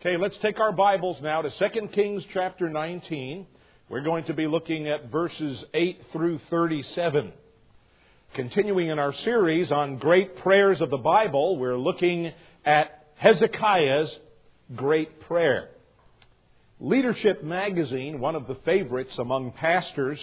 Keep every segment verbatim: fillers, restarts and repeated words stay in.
Okay, let's take our Bibles now to Second Kings chapter nineteen. We're going to be looking at verses eight through thirty-seven. Continuing in our series on great prayers of the Bible, we're looking at Hezekiah's great prayer. Leadership Magazine, one of the favorites among pastors,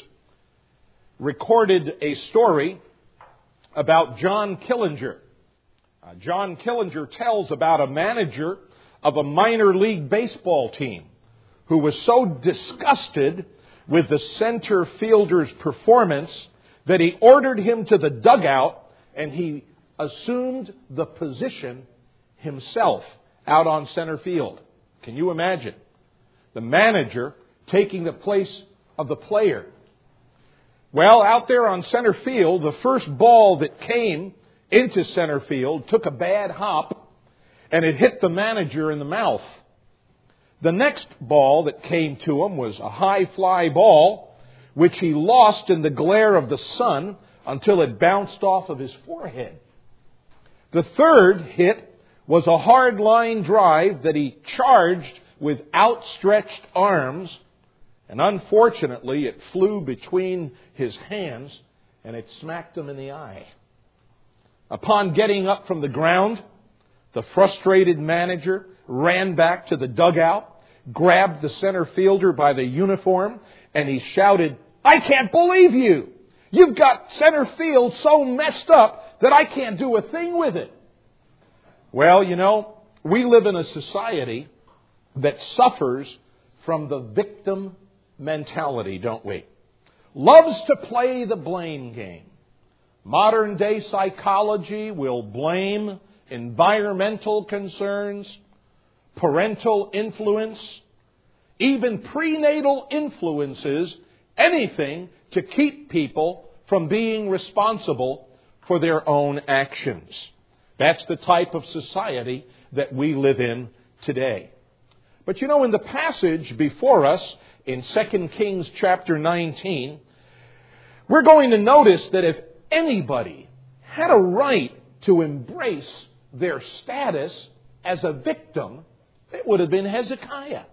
recorded a story about John Killinger. Uh, John Killinger tells about a manager of a minor league baseball team who was so disgusted with the center fielder's performance that he ordered him to the dugout and he assumed the position himself out on center field. Can you imagine? The manager taking the place of the player. Well, out there on center field, the first ball that came into center field took a bad hop and it hit the manager in the mouth. The next ball that came to him was a high fly ball, which he lost in the glare of the sun until it bounced off of his forehead. The third hit was a hard line drive that he charged with outstretched arms, and unfortunately it flew between his hands and it smacked him in the eye. Upon getting up from the ground, the frustrated manager ran back to the dugout, grabbed the center fielder by the uniform, and he shouted, "I can't believe you! You've got center field so messed up that I can't do a thing with it." Well, you know, we live in a society that suffers from the victim mentality, don't we? Loves to play the blame game. Modern day psychology will blame environmental concerns, parental influence, even prenatal influences, anything to keep people from being responsible for their own actions. That's the type of society that we live in today. But you know, in the passage before us in Second Kings chapter nineteen, we're going to notice that if anybody had a right to embrace their status as a victim, it would have been Hezekiah.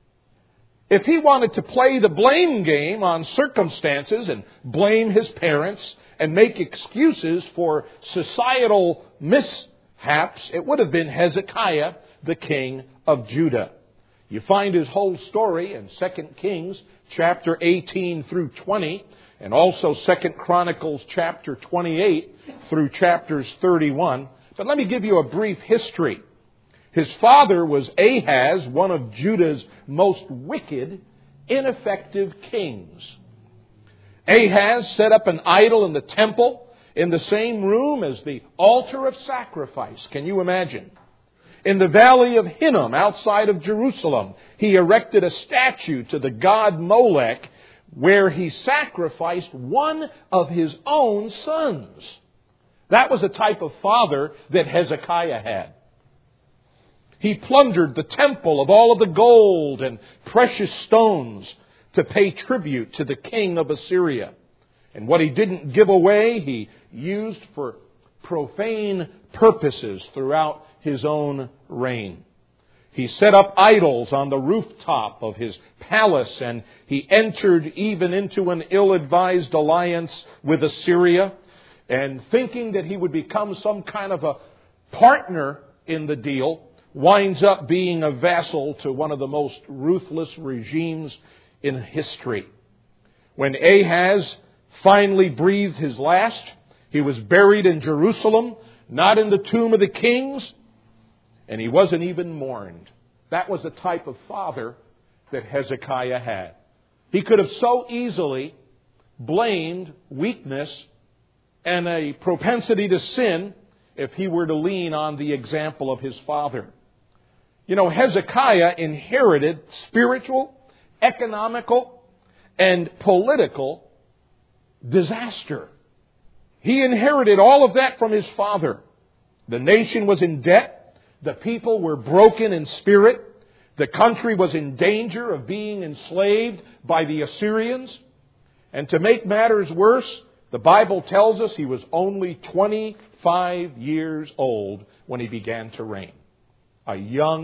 If he wanted to play the blame game on circumstances and blame his parents and make excuses for societal mishaps, it would have been Hezekiah, the king of Judah. You find his whole story in Second Kings chapter eighteen through twenty, and also Second Chronicles chapter twenty-eight through chapters thirty-one. But let me give you a brief history. His father was Ahaz, one of Judah's most wicked, ineffective kings. Ahaz set up an idol in the temple in the same room as the altar of sacrifice. Can you imagine? In the valley of Hinnom, outside of Jerusalem, he erected a statue to the god Molech, where he sacrificed one of his own sons. That was the type of father that Hezekiah had. He plundered the temple of all of the gold and precious stones to pay tribute to the king of Assyria. And what he didn't give away, he used for profane purposes throughout his own reign. He set up idols on the rooftop of his palace, and he entered even into an ill-advised alliance with Assyria, and thinking that he would become some kind of a partner in the deal, winds up being a vassal to one of the most ruthless regimes in history. When Ahaz finally breathed his last, he was buried in Jerusalem, not in the tomb of the kings, and he wasn't even mourned. That was the type of father that Hezekiah had. He could have so easily blamed weakness and a propensity to sin if he were to lean on the example of his father. You know, Hezekiah inherited spiritual, economical, and political disaster. He inherited all of that from his father. The nation was in debt. The people were broken in spirit. The country was in danger of being enslaved by the Assyrians. And to make matters worse, the Bible tells us he was only twenty-five years old when he began to reign. A young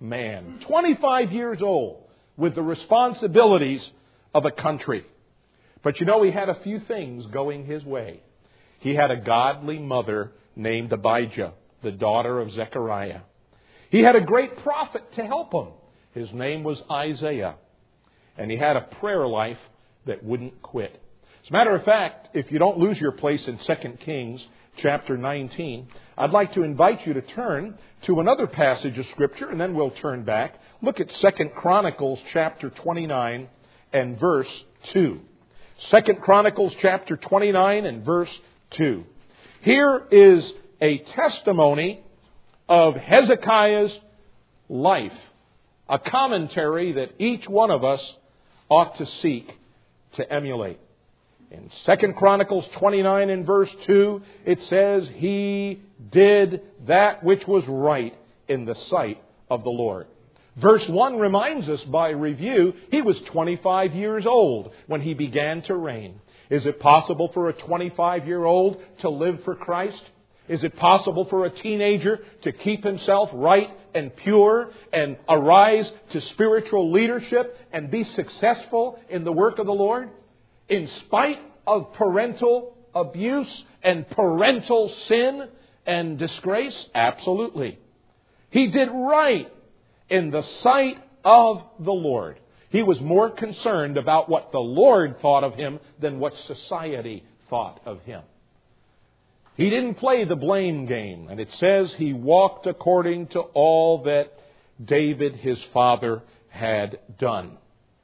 man. twenty-five years old with the responsibilities of a country. But you know, he had a few things going his way. He had a godly mother named Abijah, the daughter of Zechariah. He had a great prophet to help him. His name was Isaiah. And he had a prayer life that wouldn't quit. As a matter of fact, if you don't lose your place in Second Kings chapter nineteen, I'd like to invite you to turn to another passage of Scripture, and then we'll turn back. Look at Second Chronicles chapter twenty-nine and verse two. Second Chronicles chapter twenty-nine and verse two. Here is a testimony of Hezekiah's life, a commentary that each one of us ought to seek to emulate. In Second Chronicles twenty-nine and verse two, it says, he did that which was right in the sight of the Lord. Verse one reminds us by review, he was twenty-five years old when he began to reign. Is it possible for a twenty-five-year-old to live for Christ? Is it possible for a teenager to keep himself right and pure and arise to spiritual leadership and be successful in the work of the Lord? In spite of parental abuse and parental sin and disgrace? Absolutely. He did right in the sight of the Lord. He was more concerned about what the Lord thought of him than what society thought of him. He didn't play the blame game. And it says he walked according to all that David, his father, had done.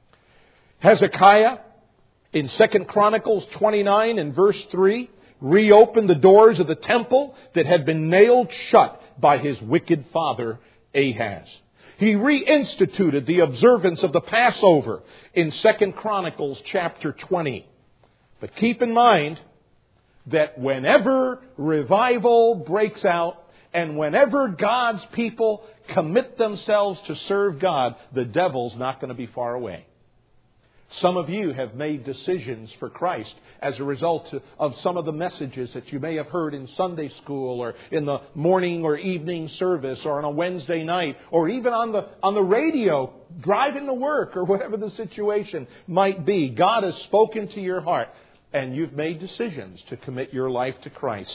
Hezekiah, in Second Chronicles twenty-nine and verse three, reopened the doors of the temple that had been nailed shut by his wicked father Ahaz. He reinstituted the observance of the Passover in Second Chronicles chapter twenty. But keep in mind that whenever revival breaks out and whenever God's people commit themselves to serve God, the devil's not going to be far away. Some of you have made decisions for Christ as a result of some of the messages that you may have heard in Sunday school or in the morning or evening service or on a Wednesday night or even on the, on the radio driving to work or whatever the situation might be. God has spoken to your heart and you've made decisions to commit your life to Christ.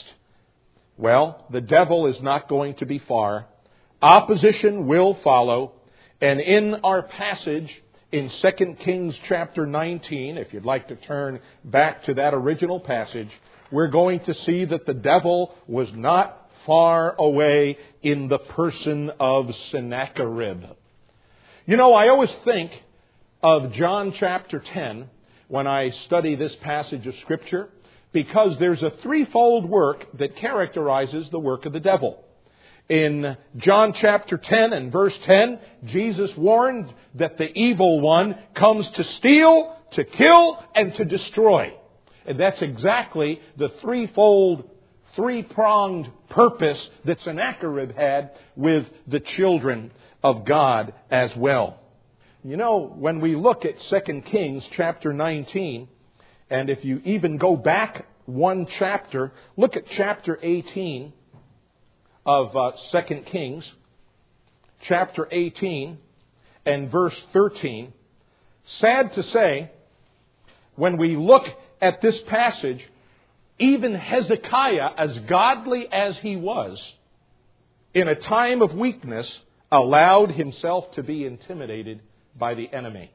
Well, the devil is not going to be far. Opposition will follow. And in our passage in Second Kings chapter nineteen, if you'd like to turn back to that original passage, we're going to see that the devil was not far away in the person of Sennacherib. You know, I always think of John chapter ten when I study this passage of Scripture, because there's a threefold work that characterizes the work of the devil. In John chapter ten and verse ten, Jesus warned that the evil one comes to steal, to kill, and to destroy. And that's exactly the threefold, three-pronged purpose that Sennacherib had with the children of God as well. You know, when we look at Second Kings chapter nineteen, and if you even go back one chapter, look at chapter eighteen of uh, Second Kings, chapter eighteen and verse thirteen. Sad to say, when we look at this passage, even Hezekiah, as godly as he was, in a time of weakness, allowed himself to be intimidated by the enemy.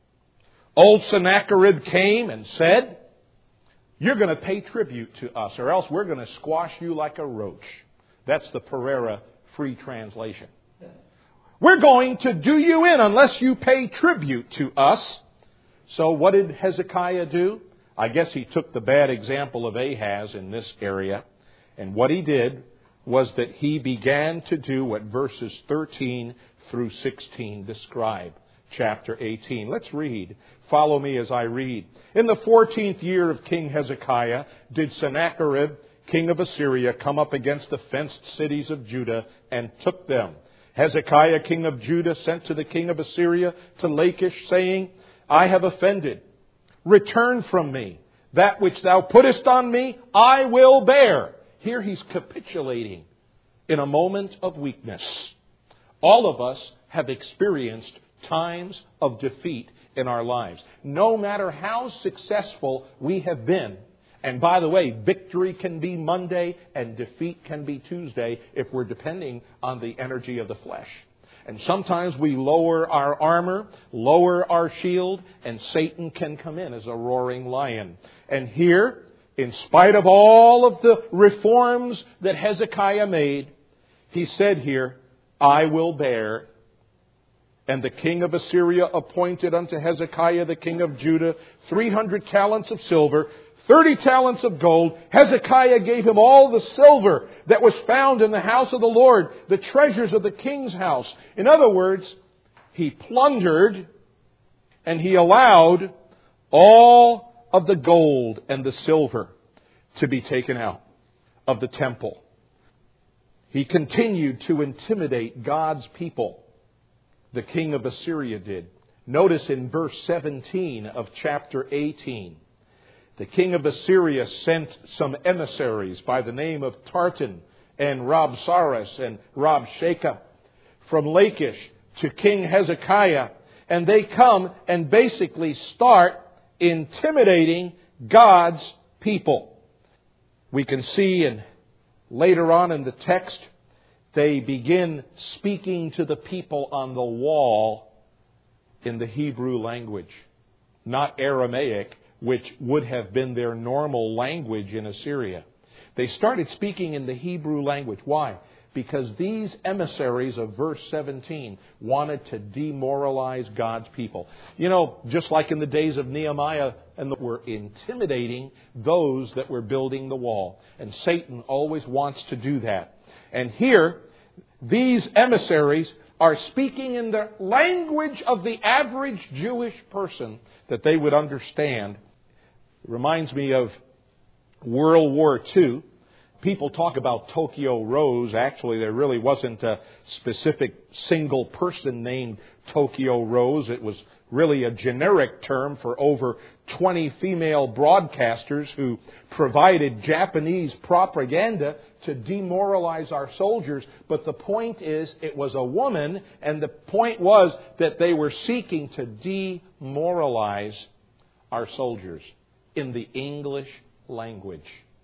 Old Sennacherib came and said, you're going to pay tribute to us, or else we're going to squash you like a roach. That's the Pereira Free Translation. We're going to do you in unless you pay tribute to us. So what did Hezekiah do? I guess he took the bad example of Ahaz in this area. And what he did was that he began to do what verses thirteen through sixteen describe. Chapter eighteen. Let's read. Follow me as I read. In the fourteenth year of King Hezekiah did Sennacherib, king of Assyria, come up against the fenced cities of Judah and took them. Hezekiah, king of Judah, sent to the king of Assyria to Lachish, saying, I have offended. Return from me. That which thou puttest on me, I will bear. Here he's capitulating in a moment of weakness. All of us have experienced times of defeat in our lives. No matter how successful we have been, and by the way, victory can be Monday and defeat can be Tuesday if we're depending on the energy of the flesh. And sometimes we lower our armor, lower our shield, and Satan can come in as a roaring lion. And here, in spite of all of the reforms that Hezekiah made, he said here, I will bear. And the king of Assyria appointed unto Hezekiah, the king of Judah, three hundred talents of silver, thirty talents of gold. Hezekiah gave him all the silver that was found in the house of the Lord, the treasures of the king's house. In other words, he plundered and he allowed all of the gold and the silver to be taken out of the temple. He continued to intimidate God's people. The king of Assyria did. Notice in verse seventeen of chapter eighteen. The king of Assyria sent some emissaries by the name of Tartan and Rabsaris and Rabshakeh from Lachish to King Hezekiah. And they come and basically start intimidating God's people. We can see in, later on in the text, they begin speaking to the people on the wall in the Hebrew language, not Aramaic, which would have been their normal language in Assyria. They started speaking in the Hebrew language. Why? Because these emissaries of verse seventeen wanted to demoralize God's people. You know, just like in the days of Nehemiah, and were intimidating those that were building the wall. And Satan always wants to do that. And here, these emissaries are speaking in the language of the average Jewish person that they would understand. It reminds me of World War Two. People talk about Tokyo Rose. Actually, there really wasn't a specific single person named Tokyo Rose. It was really a generic term for over twenty female broadcasters who provided Japanese propaganda to demoralize our soldiers. But the point is, it was a woman, and the point was that they were seeking to demoralize our soldiers in the English language.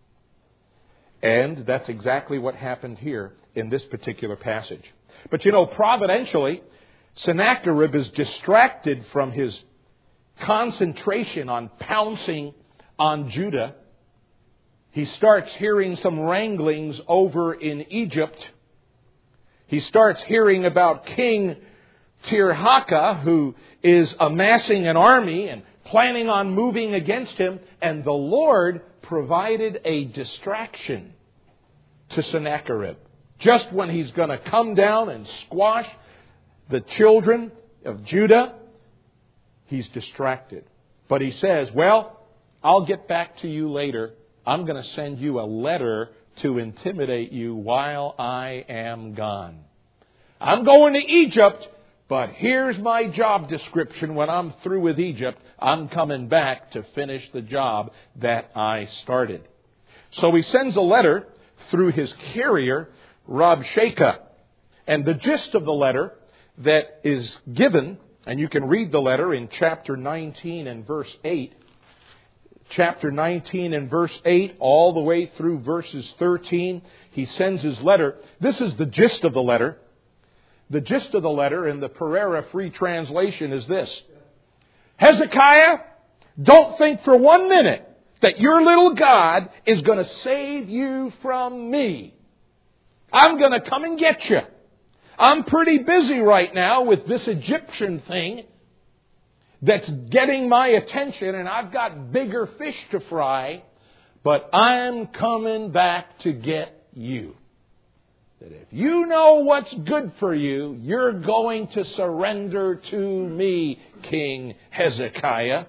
And that's exactly what happened here in this particular passage. But you know, providentially, Sennacherib is distracted from his concentration on pouncing on Judah. He starts hearing some wranglings over in Egypt. He starts hearing about King Tirhakah, who is amassing an army and planning on moving against him. And the Lord provided a distraction to Sennacherib. Just when he's going to come down and squash the children of Judah, he's distracted. But he says, well, I'll get back to you later. I'm going to send you a letter to intimidate you while I am gone. I'm going to Egypt, but here's my job description. When I'm through with Egypt, I'm coming back to finish the job that I started. So he sends a letter through his carrier, Rabshakeh. And the gist of the letter that is given, and you can read the letter in chapter nineteen and verse eight. Chapter nineteen and verse eight, all the way through verses thirteen, he sends his letter. This is the gist of the letter. The gist of the letter in the Pereira Free Translation is this. Hezekiah, don't think for one minute that your little God is going to save you from me. I'm going to come and get you. I'm pretty busy right now with this Egyptian thing that's getting my attention, and I've got bigger fish to fry, but I'm coming back to get you. That if you know what's good for you, you're going to surrender to me, King Hezekiah.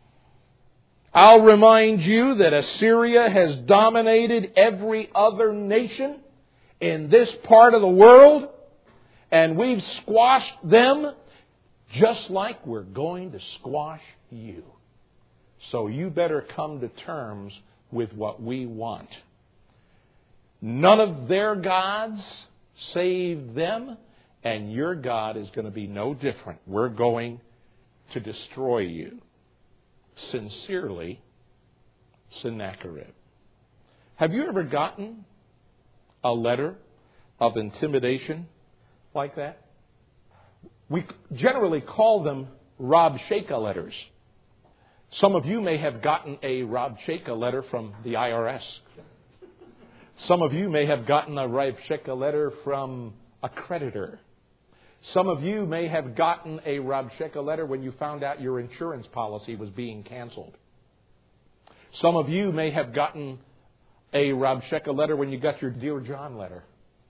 I'll remind you that Assyria has dominated every other nation in this part of the world, and we've squashed them just like we're going to squash you. So you better come to terms with what we want. None of their gods saved them, And your God is going to be no different. We're going to destroy you. Sincerely, Sennacherib. Have you ever gotten a letter of intimidation like that? We generally call them Rabshakeh letters. Some of you may have gotten a Rabshakeh letter from the I R S. Some of you may have gotten a Rabshakeh letter from a creditor. Some of you may have gotten a Rabshakeh letter when you found out your insurance policy was being canceled. Some of you may have gotten a Rabshakeh letter when you got your Dear John letter.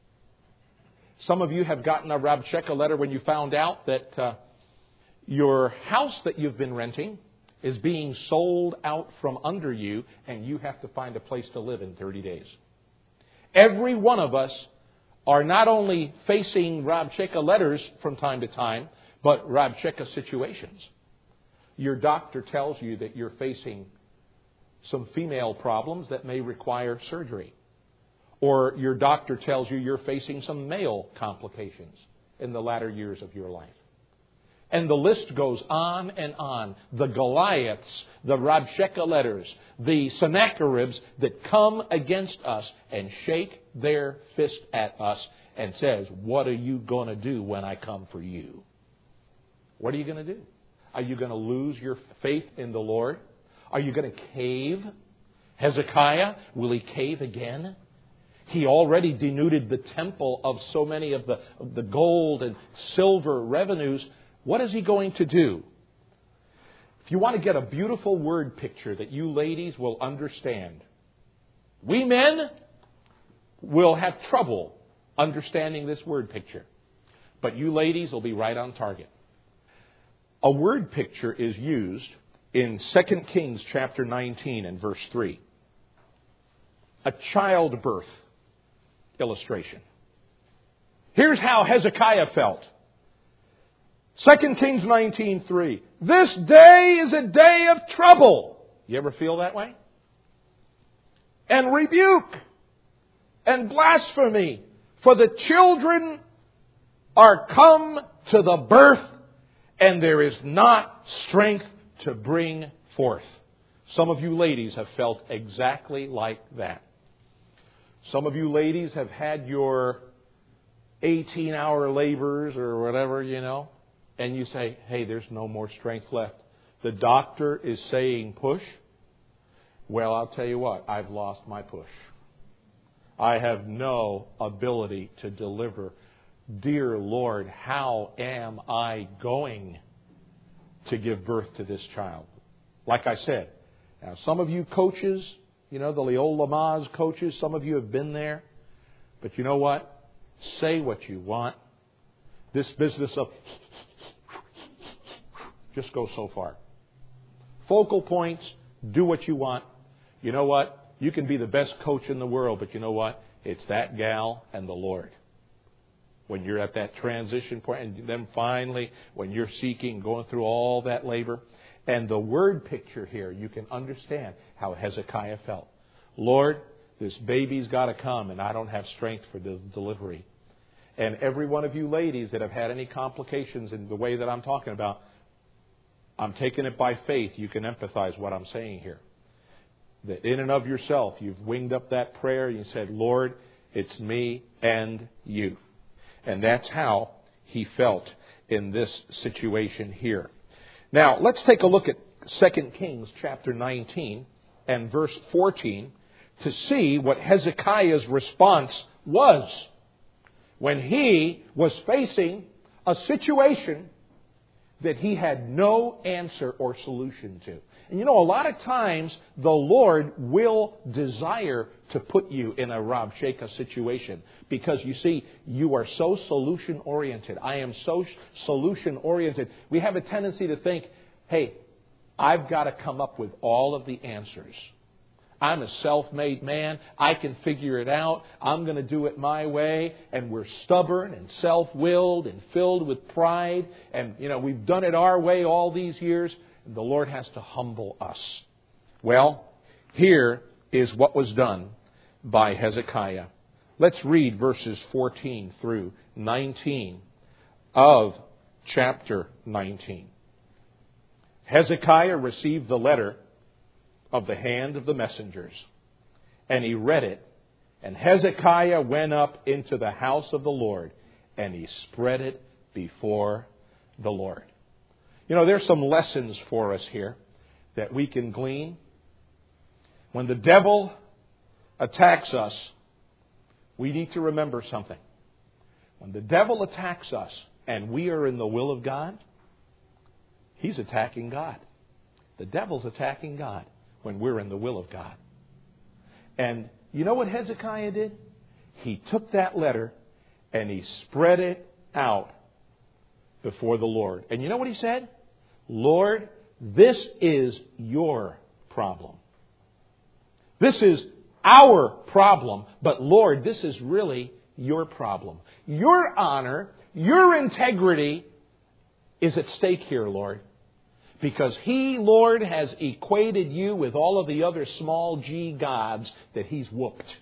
Some of you have gotten a Rabshakeh letter when you found out that uh, your house that you've been renting is being sold out from under you and you have to find a place to live in thirty days. Every one of us are not only facing Rabshakeh letters from time to time, but Rabshakeh situations. Your doctor tells you that you're facing some female problems that may require surgery. Or your doctor tells you you're facing some male complications in the latter years of your life. And the list goes on and on. The Goliaths, the Rabshakeh letters, the Sennacheribs that come against us and shake their fist at us and says, what are you going to do when I come for you? What are you going to do? Are you going to lose your faith in the Lord? Are you going to cave? Hezekiah, will he cave again? He already denuded the temple of so many of the, of the gold and silver revenues. What is he going to do? If you want to get a beautiful word picture that you ladies will understand, we men will have trouble understanding this word picture. But you ladies will be right on target. A word picture is used in Second Kings chapter nineteen and verse three. A childbirth illustration. Here's how Hezekiah felt. Second Kings nineteen three. This day is a day of trouble. You ever feel that way? And rebuke and blasphemy. For the children are come to the birth, and there is not strength to bring forth. Some of you ladies have felt exactly like that. Some of you ladies have had your eighteen-hour labors or whatever, you know, and you say, hey, there's no more strength left. The doctor is saying push. Well, I'll tell you what, I've lost my push. I have no ability to deliver. Dear Lord, how am I going to give birth to this child? Like I said, now some of you coaches, you know, the Leola Maz coaches, some of you have been there. But you know what? Say what you want. This business of just go so far. Focal points, do what you want. You know what? You can be the best coach in the world, but you know what? It's that gal and the Lord. When you're at that transition point, and then finally, when you're seeking, going through all that labor, and the word picture here, you can understand how Hezekiah felt. Lord, this baby's got to come, and I don't have strength for the delivery. And every one of you ladies that have had any complications in the way that I'm talking about, I'm taking it by faith. You can empathize what I'm saying here. That in and of yourself, you've winged up that prayer and you said, Lord, it's me and you. And that's how he felt in this situation here. Now, let's take a look at Second Kings chapter nineteen and verse fourteen to see what Hezekiah's response was when he was facing a situation that he had no answer or solution to. And you know, a lot of times the Lord will desire to put you in a Rabshakeh situation because, you see, you are so solution-oriented. I am so solution-oriented. We have a tendency to think, hey, I've got to come up with all of the answers. I'm a self-made man. I can figure it out. I'm going to do it my way. And we're stubborn and self-willed and filled with pride. And, you know, we've done it our way all these years. And the Lord has to humble us. Well, here is what was done by Hezekiah. Let's read verses fourteen through nineteen of chapter nineteen. Hezekiah received the letter of the hand of the messengers, and he read it. And Hezekiah went up into the house of the Lord, and he spread it before the Lord. You know, there's some lessons for us here that we can glean. When the devil attacks us, we need to remember something. When the devil attacks us and we are in the will of God, he's attacking God. The devil's attacking God when we're in the will of God. And you know what Hezekiah did? He took that letter and he spread it out before the Lord. And you know what he said? Lord, this is your problem. This is our problem, but Lord, this is really your problem. Your honor, your integrity is at stake here, Lord. Because He, Lord, has equated you with all of the other small g gods that He's whooped.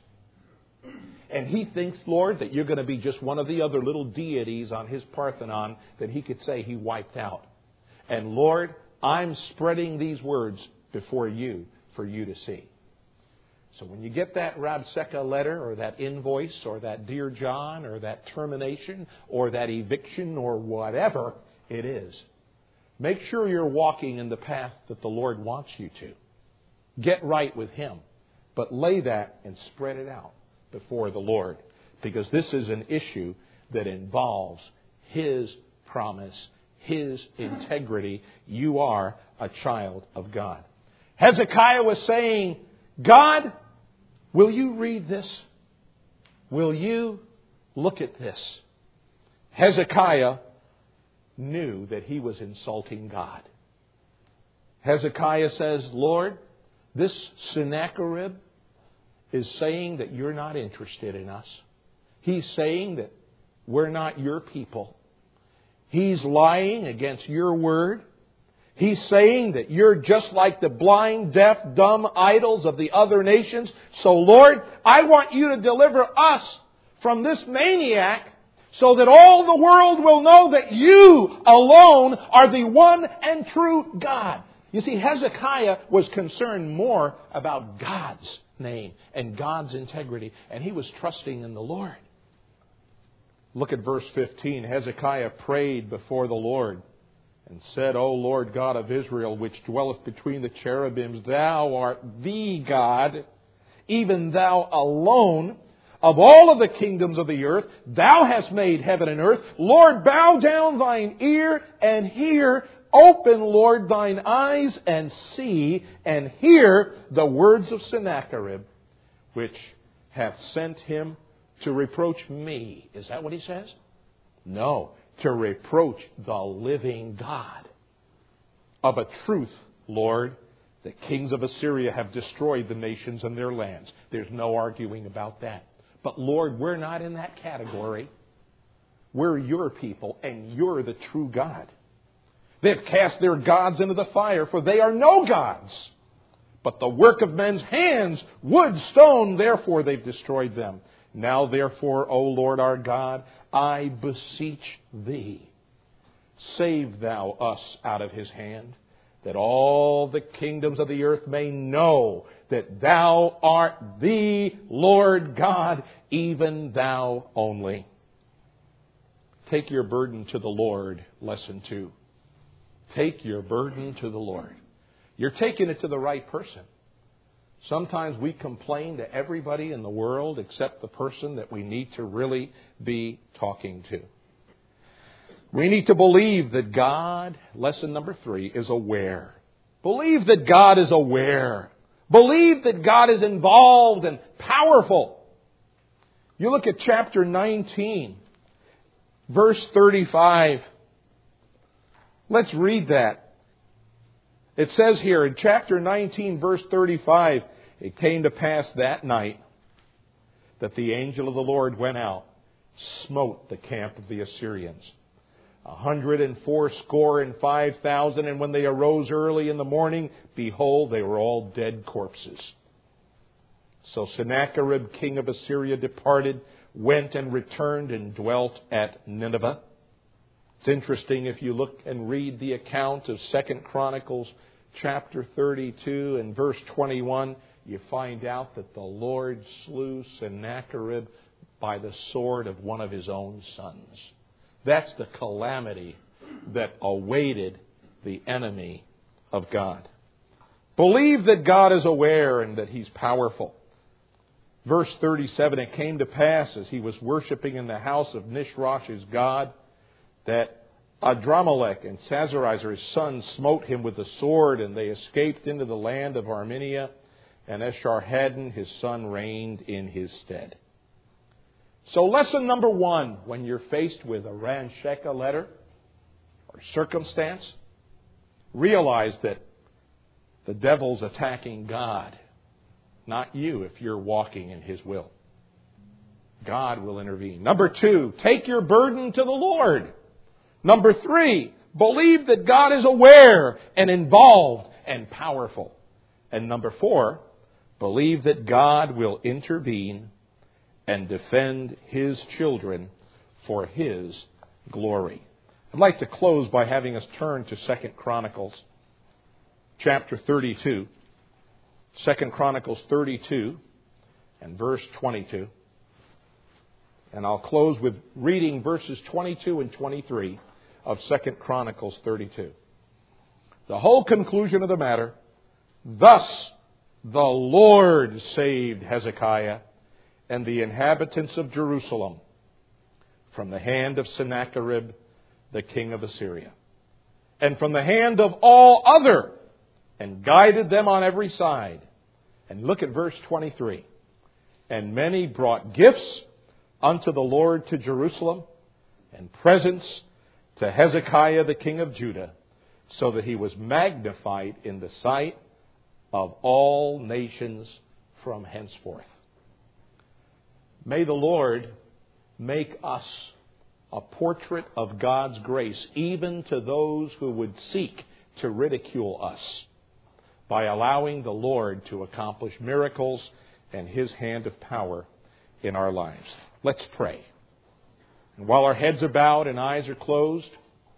And He thinks, Lord, that you're going to be just one of the other little deities on His Parthenon that He could say He wiped out. And Lord, I'm spreading these words before you for you to see. So when you get that Rabseka letter or that invoice or that Dear John or that termination or that eviction or whatever it is, make sure you're walking in the path that the Lord wants you to. Get right with Him. But lay that and spread it out before the Lord. Because this is an issue that involves His promise, His integrity. You are a child of God. Hezekiah was saying, God, will you read this? Will you look at this? Hezekiah knew that he was insulting God. Hezekiah says, Lord, this Sennacherib is saying that you're not interested in us. He's saying that we're not your people. He's lying against your word. He's saying that you're just like the blind, deaf, dumb idols of the other nations. So, Lord, I want you to deliver us from this maniac so that all the world will know that you alone are the one and true God. You see, Hezekiah was concerned more about God's name and God's integrity, and he was trusting in the Lord. Look at verse fifteen. Hezekiah prayed before the Lord and said, O Lord God of Israel, which dwelleth between the cherubims, Thou art the God, even Thou alone. Of all of the kingdoms of the earth, Thou hast made heaven and earth. Lord, bow down Thine ear and hear. Open, Lord, Thine eyes and see and hear the words of Sennacherib, which hath sent him to reproach me. Is that what he says? No, to reproach the living God. Of a truth, Lord, the kings of Assyria have destroyed the nations and their lands. There's no arguing about that. But Lord, we're not in that category. We're your people, and you're the true God. They've cast their gods into the fire, for they are no gods, but the work of men's hands, wood, stone, therefore they've destroyed them. Now therefore, O Lord our God, I beseech Thee, save Thou us out of his hand, that all the kingdoms of the earth may know that Thou art the Lord God, even Thou only. Take your burden to the Lord, lesson two. Take your burden to the Lord. You're taking it to the right person. Sometimes we complain to everybody in the world except the person that we need to really be talking to. We need to believe that God, lesson number three, is aware. Believe that God is aware. Believe that God is involved and powerful. You look at chapter nineteen, verse thirty-five. Let's read that. It says here in chapter nineteen, verse thirty-five, it came to pass that night that the angel of the Lord went out, smote the camp of the Assyrians, a hundred and fourscore and five thousand, and when they arose early in the morning, behold, they were all dead corpses. So Sennacherib, king of Assyria, departed, went and returned and dwelt at Nineveh. It's interesting if you look and read the account of Second Chronicles chapter thirty-two and verse twenty-one, you find out that the Lord slew Sennacherib by the sword of one of his own sons. That's the calamity that awaited the enemy of God. Believe that God is aware and that He's powerful. Verse thirty-seven, it came to pass as he was worshiping in the house of Nisroch his god, that Adramelech and Sazerazer his son smote him with the sword, and they escaped into the land of Armenia, and Esarhaddon his son reigned in his stead. So lesson number one, when you're faced with a Ransheka letter or circumstance, realize that the devil's attacking God, not you if you're walking in His will. God will intervene. Number two, take your burden to the Lord. Number three, believe that God is aware and involved and powerful. And number four, believe that God will intervene and defend His children for His glory. I'd like to close by having us turn to Second Chronicles chapter thirty-two. Second Chronicles thirty-two and verse twenty-two. And I'll close with reading verses twenty-two and twenty-three of Second Chronicles thirty-two. The whole conclusion of the matter, thus the Lord saved Hezekiah and the inhabitants of Jerusalem from the hand of Sennacherib, the king of Assyria, and from the hand of all other, and guided them on every side. And look at verse twenty-three. And many brought gifts unto the Lord to Jerusalem, and presents to Hezekiah the king of Judah, so that he was magnified in the sight of all nations from henceforth. May the Lord make us a portrait of God's grace, even to those who would seek to ridicule us, by allowing the Lord to accomplish miracles and His hand of power in our lives. Let's pray. And while our heads are bowed and eyes are closed,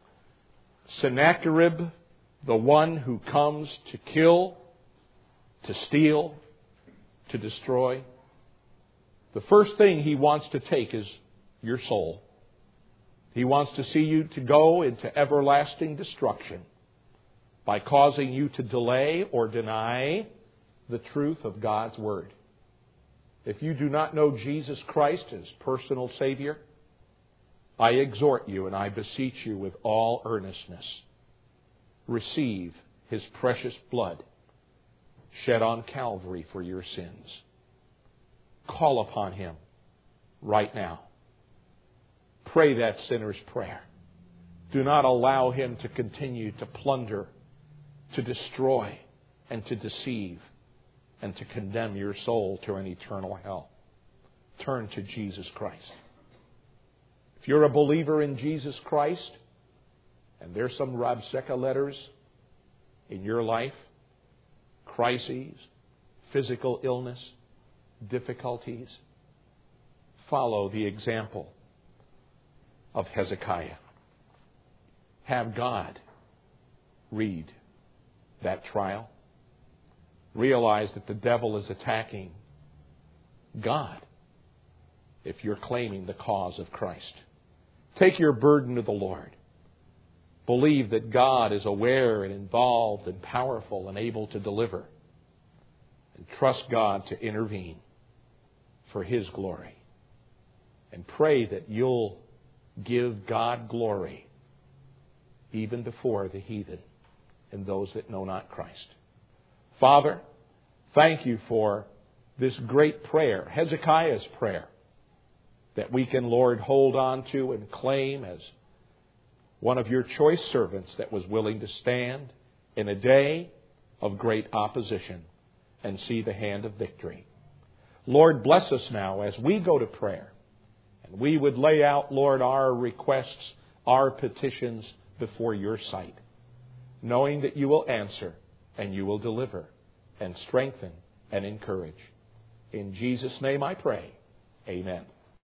Sennacherib, the one who comes to kill, to steal, to destroy, the first thing he wants to take is your soul. He wants to see you to go into everlasting destruction by causing you to delay or deny the truth of God's Word. If you do not know Jesus Christ as personal Savior, I exhort you and I beseech you with all earnestness, receive His precious blood shed on Calvary for your sins. Call upon Him right now. Pray that sinner's prayer. Do not allow him to continue to plunder, to destroy, and to deceive, and to condemn your soul to an eternal hell. Turn to Jesus Christ. If you're a believer in Jesus Christ, and there's some Rabshakeh letters in your life, crises, physical illness, difficulties, follow the example of Hezekiah. Have God read that trial. Realize that the devil is attacking God if you're claiming the cause of Christ. Take your burden to the Lord. Believe that God is aware and involved and powerful and able to deliver. And trust God to intervene for His glory. And pray that you'll give God glory even before the heathen and those that know not Christ. Father, thank You for this great prayer, Hezekiah's prayer, that we can, Lord, hold on to and claim as one of Your choice servants that was willing to stand in a day of great opposition and see the hand of victory. Lord, bless us now as we go to prayer. And we would lay out, Lord, our requests, our petitions before Your sight, knowing that You will answer and You will deliver and strengthen and encourage. In Jesus' name I pray. Amen.